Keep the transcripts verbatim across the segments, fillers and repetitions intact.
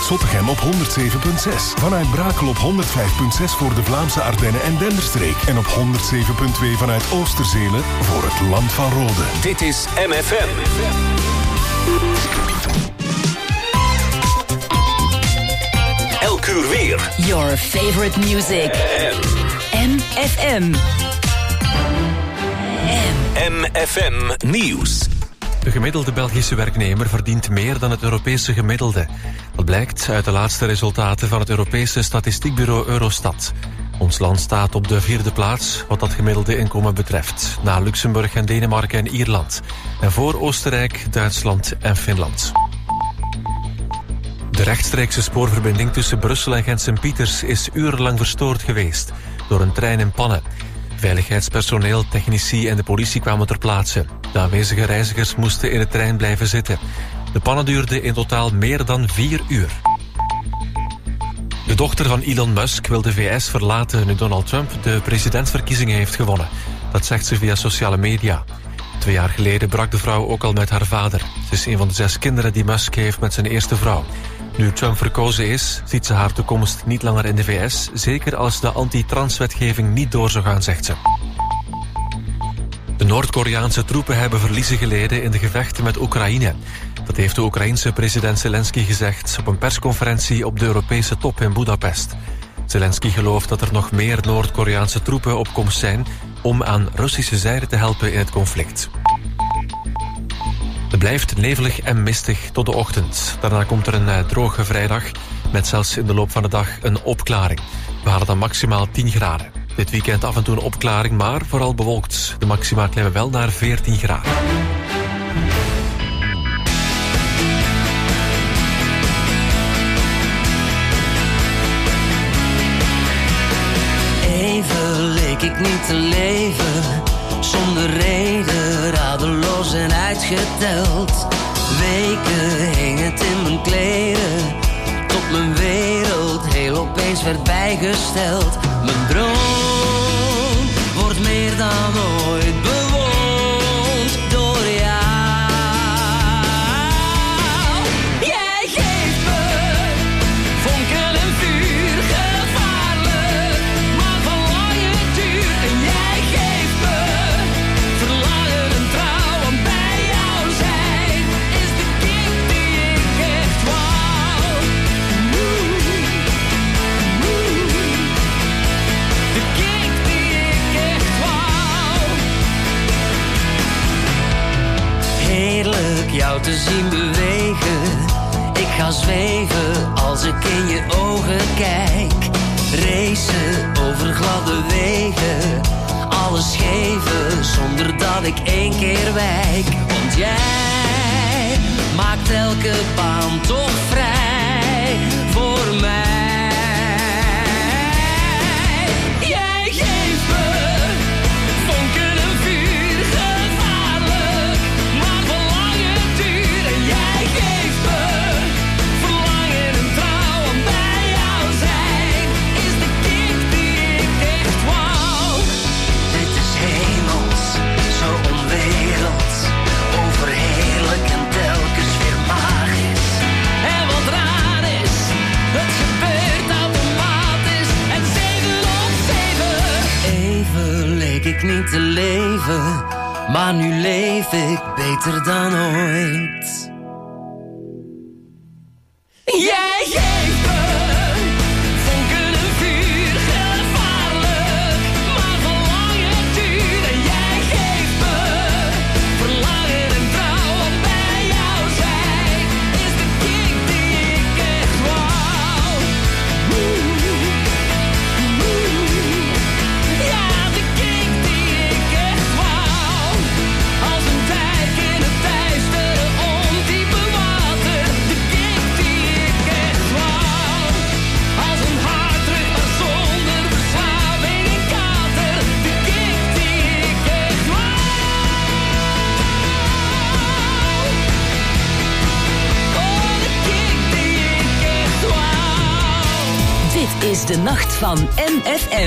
vanuit Zottegem op honderd zeven komma zes. Vanuit Brakel op honderd vijf komma zes voor de Vlaamse Ardennen en Denderstreek. En op honderd zeven komma twee vanuit Oosterzelen voor het Land van Rode. Dit is M F M. Elk uur weer. Your favorite music. M F M. M F M Nieuws. De gemiddelde Belgische werknemer verdient meer dan het Europese gemiddelde. Dat blijkt uit de laatste resultaten van het Europese statistiekbureau Eurostat. Ons land staat op de vierde plaats wat dat gemiddelde inkomen betreft, na Luxemburg en Denemarken en Ierland. En voor Oostenrijk, Duitsland en Finland. De rechtstreekse spoorverbinding tussen Brussel en Gent-Sint-Pieters is urenlang verstoord geweest door een trein in pannen. Veiligheidspersoneel, technici en de politie kwamen ter plaatse. De aanwezige reizigers moesten in de trein blijven zitten. De pannen duurden in totaal meer dan vier uur. De dochter van Elon Musk wil de V S verlaten nu Donald Trump de presidentsverkiezingen heeft gewonnen. Dat zegt ze via sociale media. Twee jaar geleden brak de vrouw ook al met haar vader. Ze is een van de zes kinderen die Musk heeft met zijn eerste vrouw. Nu Trump verkozen is, ziet ze haar toekomst niet langer in de V S, zeker als de anti-transwetgeving niet door zou gaan, zegt ze. De Noord-Koreaanse troepen hebben verliezen geleden in de gevechten met Oekraïne. Dat heeft de Oekraïense president Zelensky gezegd op een persconferentie op de Europese top in Budapest. Zelensky gelooft dat er nog meer Noord-Koreaanse troepen op komst zijn om aan Russische zijde te helpen in het conflict. Het blijft nevelig en mistig tot de ochtend. Daarna komt er een uh, droge vrijdag met zelfs in de loop van de dag een opklaring. We halen dan maximaal tien graden. Dit weekend af en toe een opklaring, maar vooral bewolkt. De maxima klimmen wel naar veertien graden. Even leek ik niet te leven, zonder reden, radeloos en uitgeteld. Weken hing het in mijn kleren, tot mijn wereld heel opeens werd bijgesteld. Mijn droom wordt meer dan ooit bewoond door jou. Jij geeft me vonken en vuur, gevaarlijk, maar van lange duur. En jij geeft me verlangen en trouw, en bij jou zijn is de kick die ik echt wou. Woe, woe. De kick die ik echt wou. Heerlijk jou te zien bewegen. Ik ga zweven als ik in je ogen kijk. Racen over gladde wegen. Alles geven zonder dat ik één keer wijk. Want jij maakt elke baan toch vrij voor mij. Jij geeft me vonken en vuur, gevaarlijk, maar van lange duur. En jij geeft me verlangen en trouw, en bij jou zijn is de kick die ik echt wou. Dit is hemels, zo onwerelds, overheerlijk en telkens weer magisch. En wat raar is, het gebeurt automatisch. En zeven op zeven. Even leek ik niet te leven, maar nu leef ik beter dan ooit. Jij geeft me vonken en vuur, gevaarlijk, maar van lange duur. En jij geeft me verlangen en trouw, en bij jou zijn is de kick die ik echt wou. Woe, woe. Ja, de kick die ik echt wou. Als een dijk in het duistere ondiepe water. De kick die ik echt wou. Als een harddruk maar zonder verslaving en kater. De kick die ik echt wou. Oh, de kick die ik echt wou. Dit is de nacht van M F M.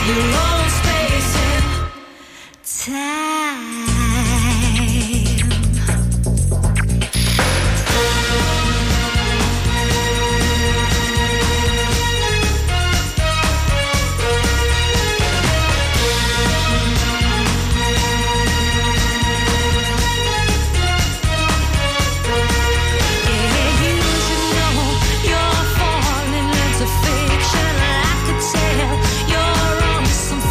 your own space and time. You're on some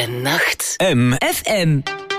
Goeienacht. M. F M.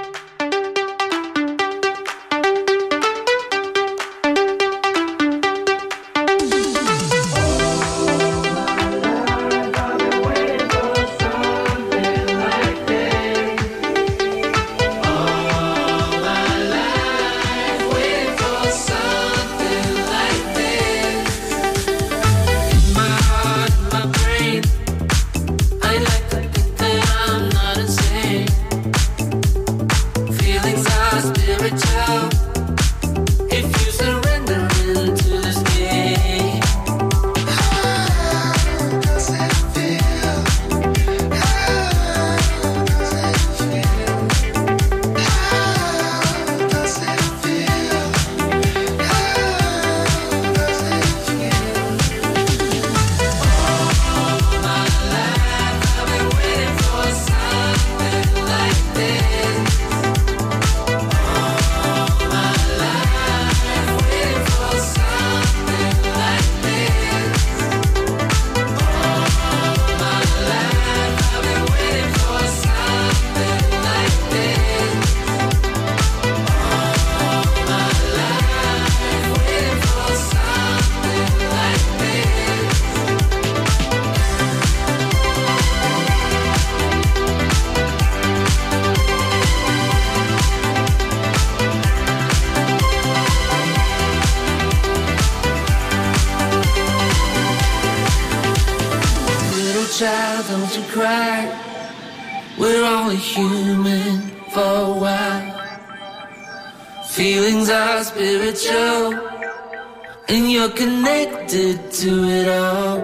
Child, don't you cry. We're only human for a while. Feelings are spiritual, and you're connected to it all.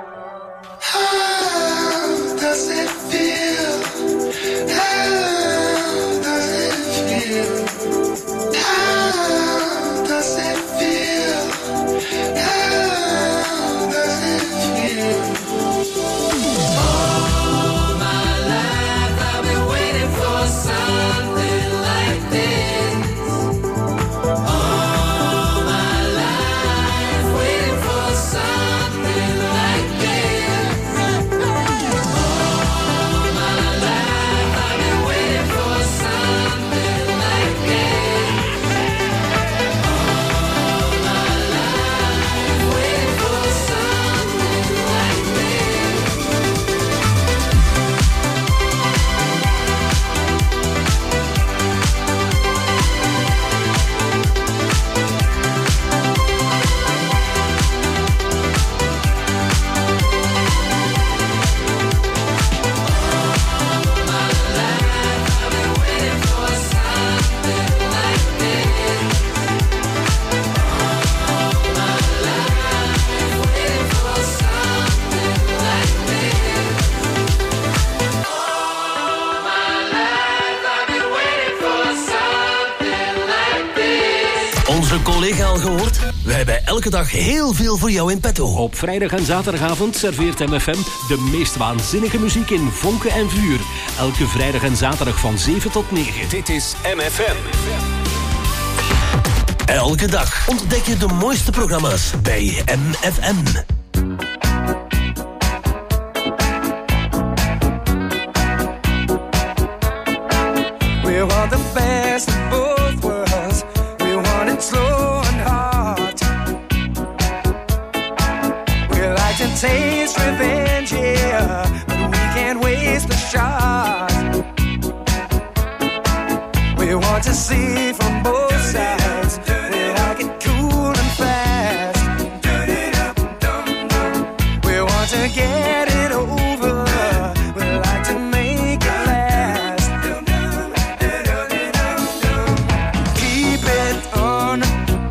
How does it feel? How does it feel? How does it feel? How does it feel? All my life I've been waiting for something like this. All my life waiting for something like this. All my life I've been waiting for something like this. All my life waiting for something like this. Onze collega al gehoord? We hebben elke dag heel veel voor jou in petto. Op vrijdag en zaterdagavond serveert M F M de meest waanzinnige muziek in vonken en vuur. Elke vrijdag en zaterdag van zeven tot negen. Dit is M F M. Elke dag ontdek je de mooiste programma's bij M F M. We want the best of both worlds. We want it slow and hard. We like to taste revenge, yeah, but we can't waste the shot. We want to see from both sides. We like it cool and fast. We want to get it over. We like to make it last. Keep it on.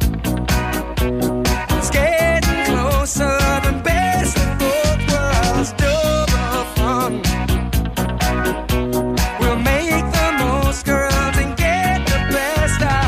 It's getting closer. The best of both worlds. Double fun. We'll make the most girls and get the best out.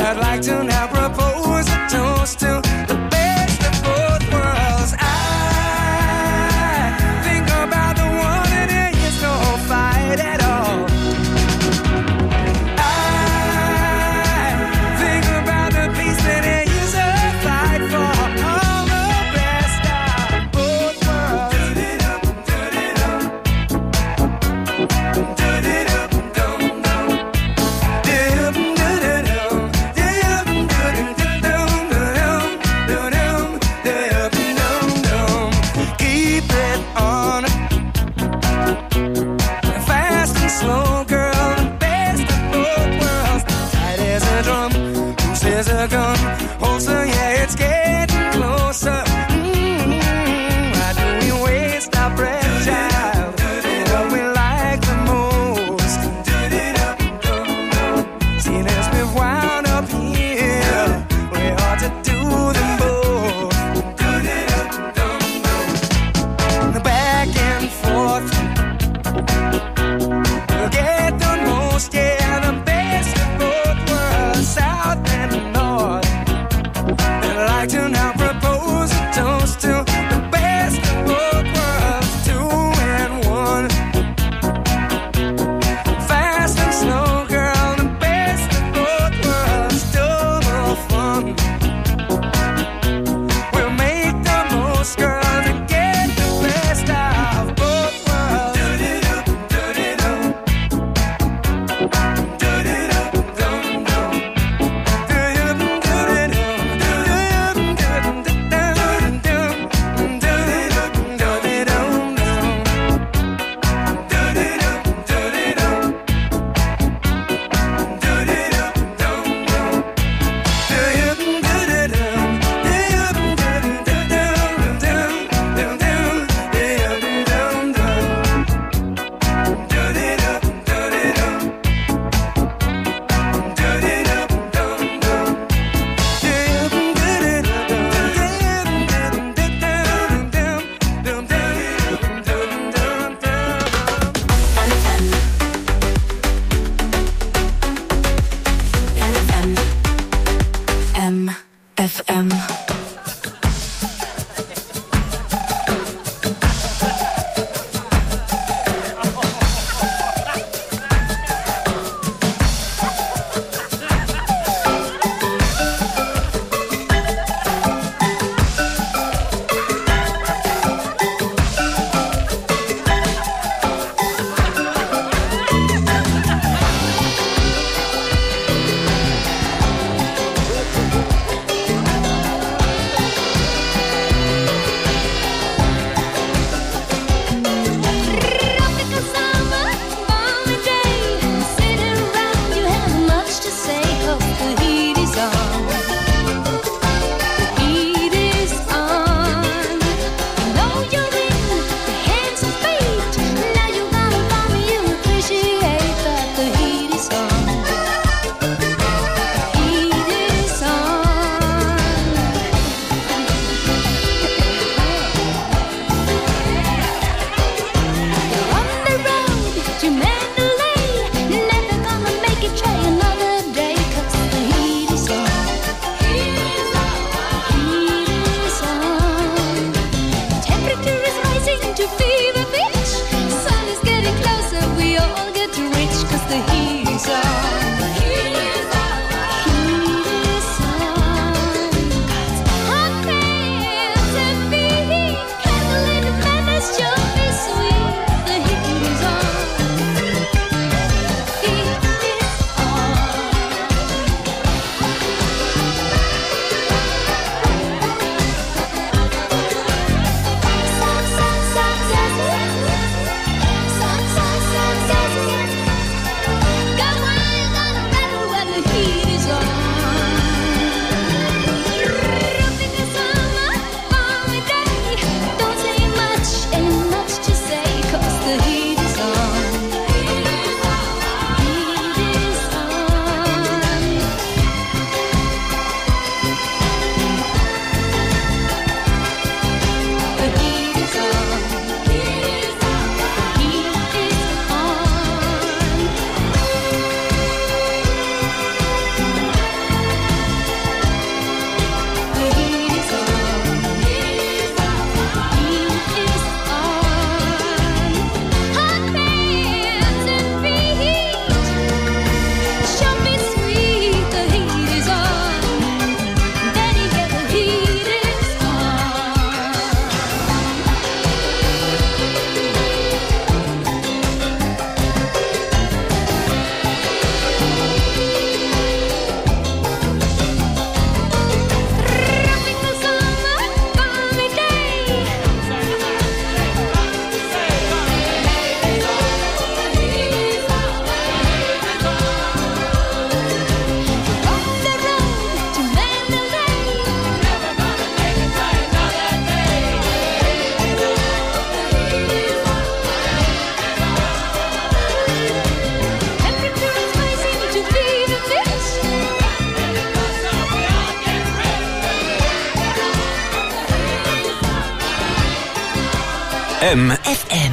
I'd like to now propose a toast to the best of both worlds. I think about the one and there is no fight at all. I think about the peace that there is a fight for. All the best of both worlds. Keep it on. Fast and slow, girl, the best of both worlds. Tight as a drum, loose as a gun. Holster, yeah, it's getting closer. Mm-hmm. Why do we waste our breath, child? What we like the most. See, let's be wound up here. We ought to do them both. Back and forth. We'll get the most, yeah, the best of both worlds, south and north. I'd like to now propose a toast to the best of both worlds, two and one. Fast and slow, girl, the best of both worlds, double fun. We'll make the most, girl, to get the best of both worlds. M F M. M F M.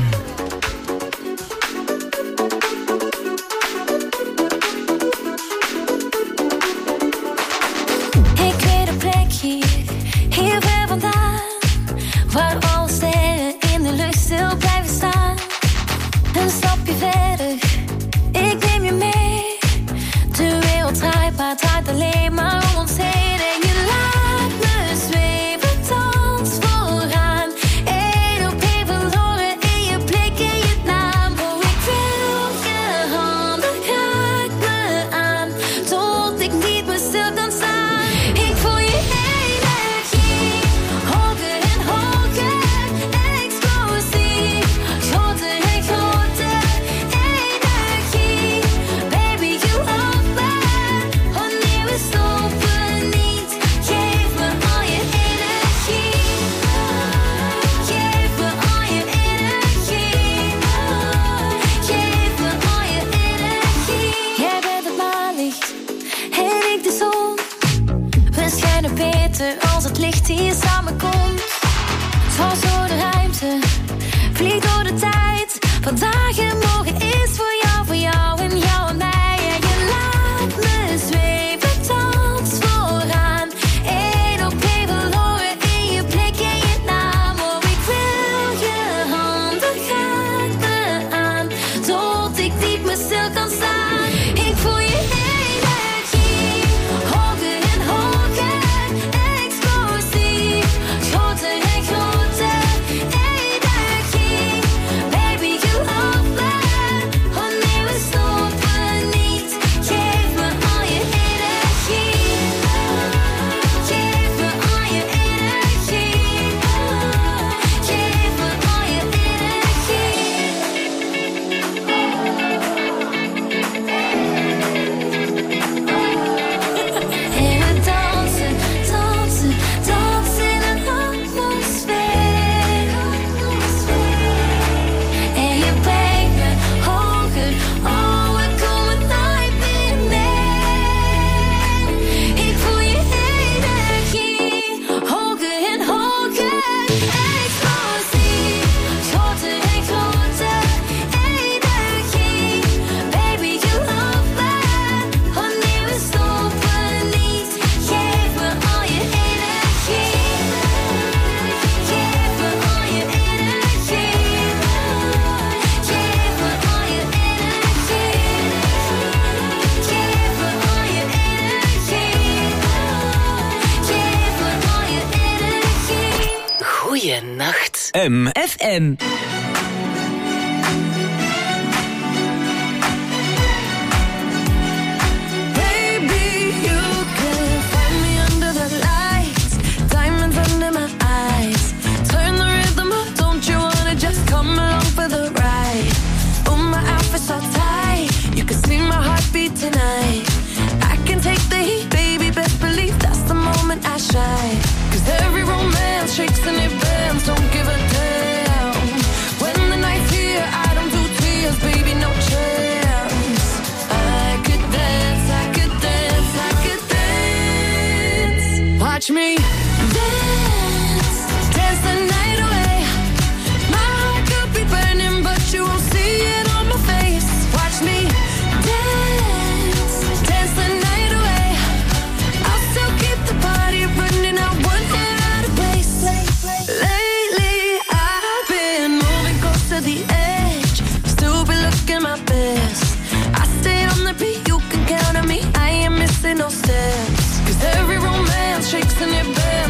Ik weet een plek hier, hier ver vandaan, waar alle sterren in de lucht stil blijven staan. Een stapje verder, ik neem je mee. De wereld draait, maar het draait alleen maar om ons heen. En je laat me zweven, dans vooraan. Eén op één verloren in je blik en je naam. Oh, ik wil je handen, raak me aan, tot ik niet meer stil kan staan. Ik voel je energie, hoger en hoger, explosief, groter en groter, energie. Baby, you love me, wanneer we stoppen niet. Geef me al je energie, geef me al je energie, geef me al je energie. Jij bent het maanlicht en ik de zon. We schijnen beter als het licht hier samenkomt. Zoals door de ruimte, vliegt door de tijd. Vandaag en morgen is voor jou, voor jou en jou en mij. En je laat me zweven, dans vooraan. Eén op één verloren in je blik en je naam. Oh, ik wil je handen, raak me aan, tot ik niet meer stil kan staan. Ik voel je energie, hoger en hoger, explosief, groter en groter, energie. Baby, you love me, wanneer we stoppen niet. Geef me al je energie, geef me al je energie, geef me al je energie. En we dansen, dansen, dansen in een atmosfeer. En je brengt me hoger, oh, we komen nooit meer neer. Ik voel je energie, hoger en hoger, explosief, groter en groter, energie. Baby, you love me, wanneer we stoppen niet. Geef me al je energie, geef me al je energie, geef me al je energie, geef me al je energie, geef me al je energie. Goeienacht. M F M. Baby, you can find me under the lights, diamonds under my eyes. Turn the rhythm up, don't you wanna just come along for the ride? Oh, my outfit's so tight, you can see my heartbeat tonight. I can take the heat, baby, best believe that's the moment I shine. 'Cause every romance shakes and it bends, don't give a damn. When the night's here, I don't do tears, baby, no chance. I could dance, I could dance, I could dance. Watch me dance, dance the night away. My heart could be burning, but you won't see it on my face. Watch me dance, dance the night away. I'll still keep the party running, I won't get out of place. Lately, I've been moving close to the edge, still be looking my best. I stay on the beat, you can count on me, I ain't missing no steps. 'Cause every romance shakes and it bends,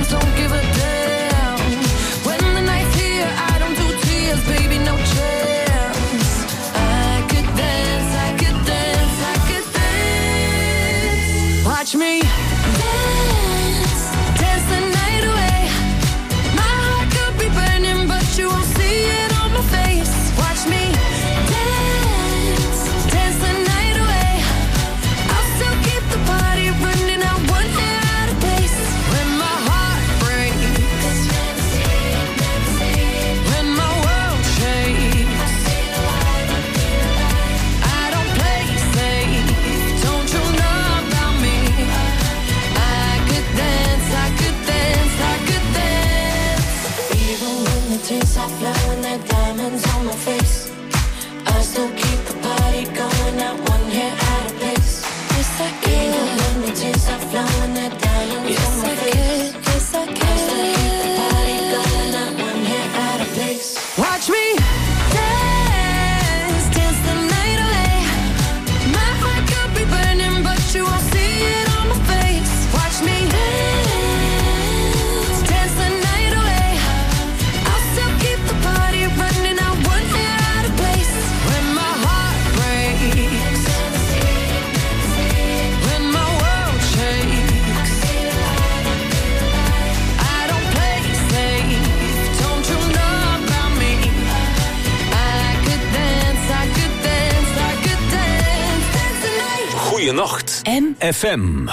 M F M.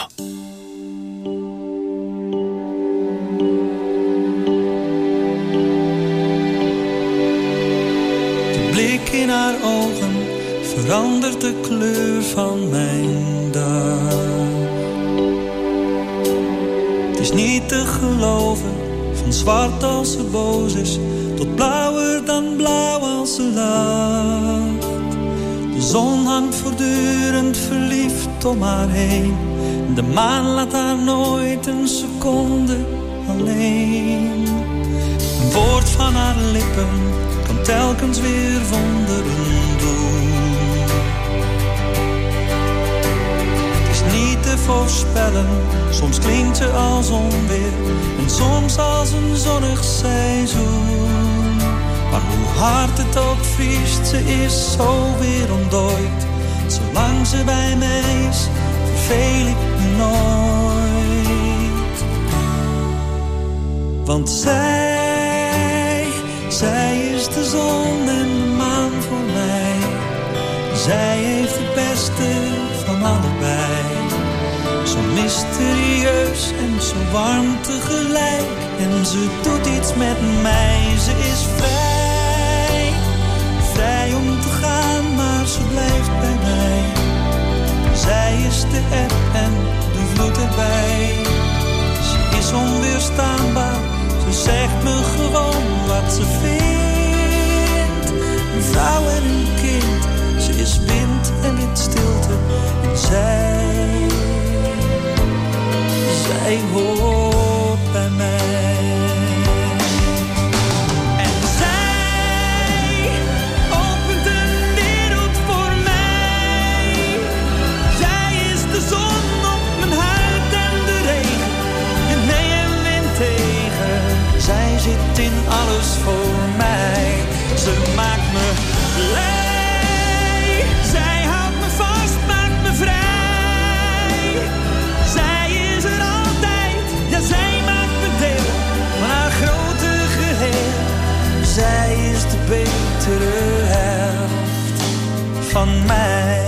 De blik in haar ogen verandert de kleur van mijn dag. Het is niet te geloven, van zwart als ze boos is, tot blauwer dan blauw als ze lacht. De zon hangt voortdurend verliefd om haar heen. De maan laat haar nooit een seconde alleen. Een woord van haar lippen kan telkens weer wonderen doen. Het is niet te voorspellen, soms klinkt ze als onweer en soms als een zonnig seizoen. Maar hoe hard het ook vriest, ze is zo weer ontdooid. Zolang ze bij mij is, verveel ik me nooit. Want zij, zij is de zon en de maan voor mij. Zij heeft het beste van allebei. Zo mysterieus en zo warm tegelijk. En ze doet iets met mij, ze is vrij. Vrij om te gaan, maar ze blijft bij mij. Zij is de eb en de vloed erbij. Ze is onweerstaanbaar, ze zegt me gewoon wat ze vindt. Een vrouw en een kind, ze is wind en in stilte. En zij, zij hoort bij mij. En zij opent een wereld voor mij. Zij is de zon op mijn huid en de regen. En nee en wind tegen. Zij zit in alles voor mij. Ze maakt me blij. Zij houdt me vast, maakt me vrij. Zij is er altijd, ja zij maakt me deel van haar grote geheel. Zij is de betere helft van mij.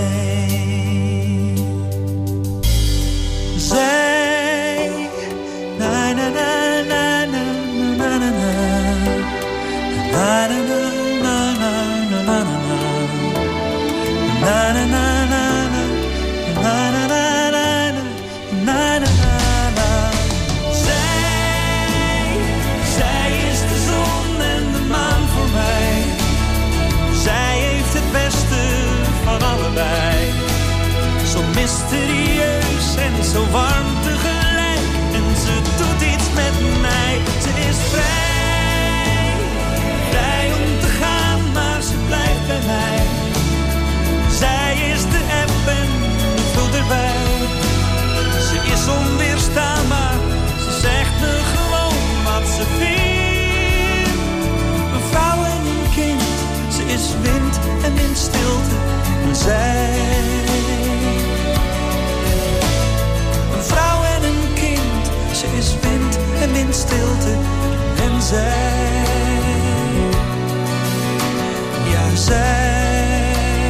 Zij, na na na na na na na na, na na na na na na na na, na na na na na na na. Na, na, na, na. Zij, zij is de zon en de maan voor mij. Zij heeft het beste van allebei. Zo mysterieus en zo warm tegelijk. En ze doet iets met mij. Ze is vrij, vrij om te gaan, maar ze blijft bij mij. Zij is de eb en de vloed erbij. Ze is onweerstaanbaar, ze zegt me gewoon wat ze vindt. Een vrouw en een kind, ze is wind en in stilte. En zij, een vrouw en een kind, ze is wind en in stilte. En zij, ja zij,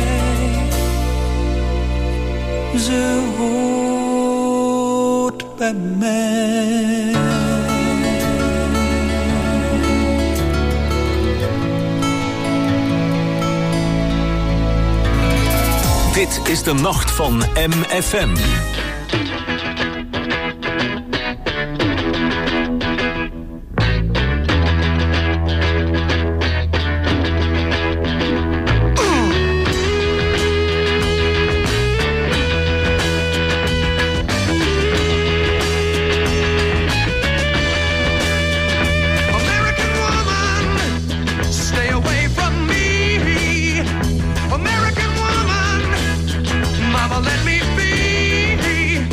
ze hoort bij mij. Dit is de nacht van M F M. Let me be.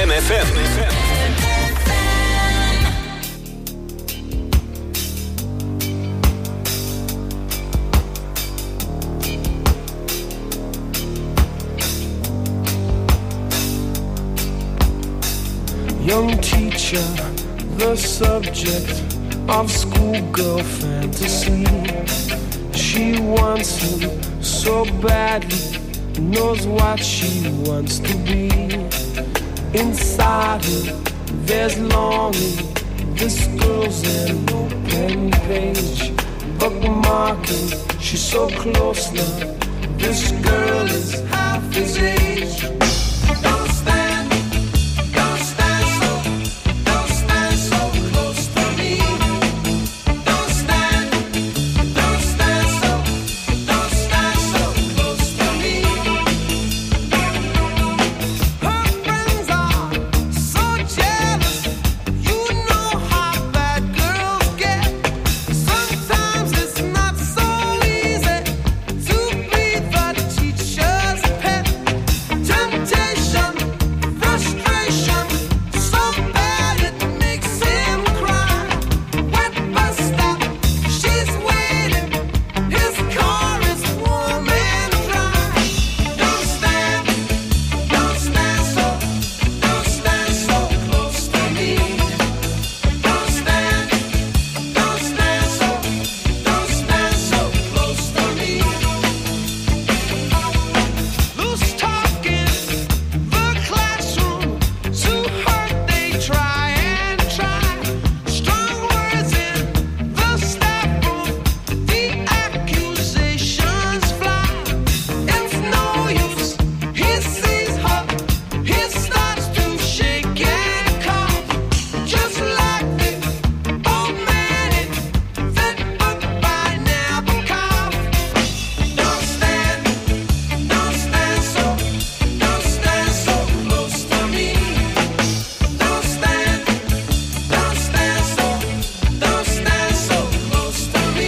M F M. Young teacher, the subject of schoolgirl fantasy. She wants him so badly, knows what she wants to be. Inside her, there's longing. This girl's an open page, bookmarking. She's so close now. This girl is half his age. Don't stand, don't stand so, don't stand so close to me. Don't stand, don't stand so, don't stand so close to me. Her friends are so jealous. You know how bad girls get. Sometimes it's not so easy to be the teacher's pet. Temptation, frustration, so bad it makes him cry. Wet bus stop, she's waiting. His car is warm and dry. Don't stand, don't stand so, don't stand so close to me. Don't stand, don't stand so, don't stand so close to me. Loose talking, the classroom, to hurt they try and try. Strong words in the staff room, the accusations fly. It's no use, he sees her, he starts to shake and cough. Just like the old man in that book by Nabokov. Don't stand, don't stand so, don't stand so close to me. Don't stand, don't stand so, don't stand so close to me.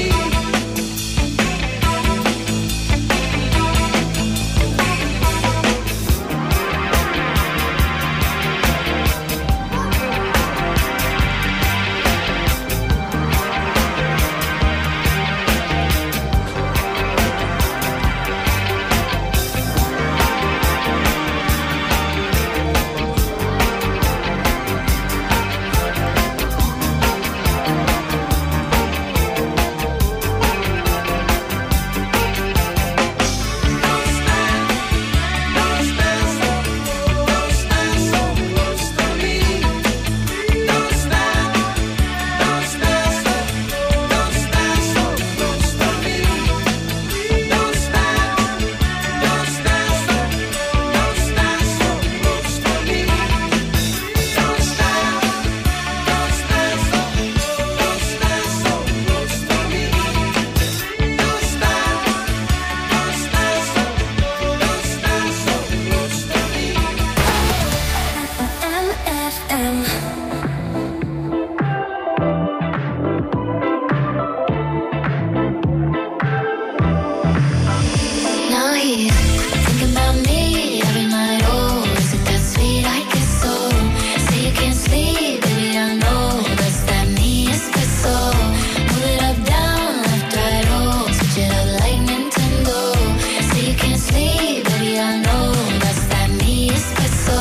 Now he's thinking about me every night. Oh, is it that sweet? I guess so. Say you can't sleep, baby, I know that's that me espresso. Move it up, down, left, right, oh, switch it up like Nintendo. Say you can't sleep, baby, I know that's that me espresso.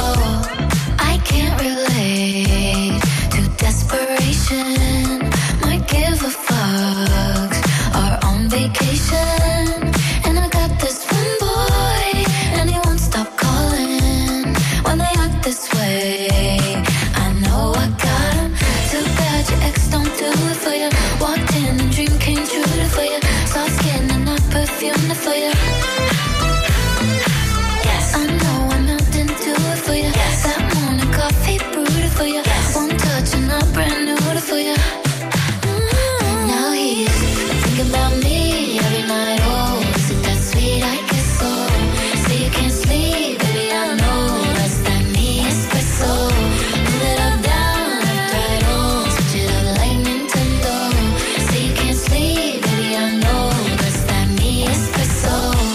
I can't relate to desperation. Might give a fuck. Are on vacation. And I got this one boy, and he won't stop calling when they act this way. I know I got him. Too bad your ex don't do it for you. Walked in and dream came true for you. Soft skin and not perfume for you. Yes, I know I'm melting to it for you. Yes, that morning coffee brewed for you. Yes, one touch and I'm brand new for you. Now he's thinking about me every night. Oh, is it that sweet? I guess so. Say you can't sleep, baby, I know that's that me espresso. Move it up, down, left, right, oh, switch it up like Nintendo. Say you can't sleep, baby, I know that's that me espresso.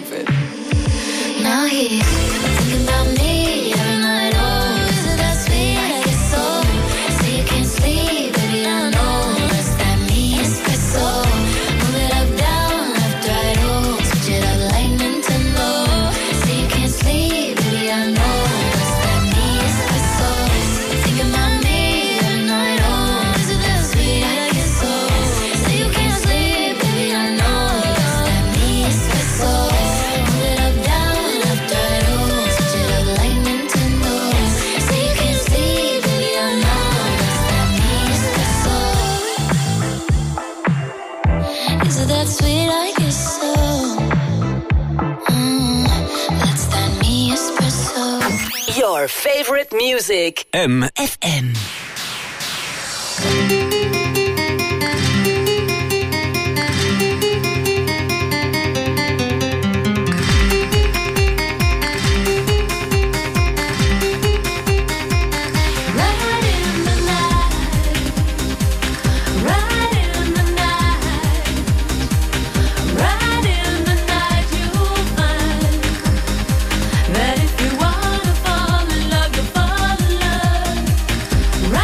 it. Now he's thinking about me every night. Oh, is it that sweet? I guess so. Say you can't sleep, baby, I know. That's that me espresso. Move it up, down, left, right, oh. Switch it up like Nintendo. Say you can't sleep, baby, I know. That's that me espresso. Thinking about me every night. Oh, is it that sweet? I guess so. Say you can't sleep, baby, I know. That's that me espresso. Move it up, down, left, right, oh. Switch it up like Nintendo. Say you can't sleep, baby, I know. That's that me espresso. Is it that sweet? I guess so. Mm, that's that me espresso. Your favorite music. M. F M. Right in the night, right in the night, right in the night, you'll find that if you wanna fall in love, you'll fall in love.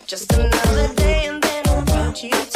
Just another day and then I'll want you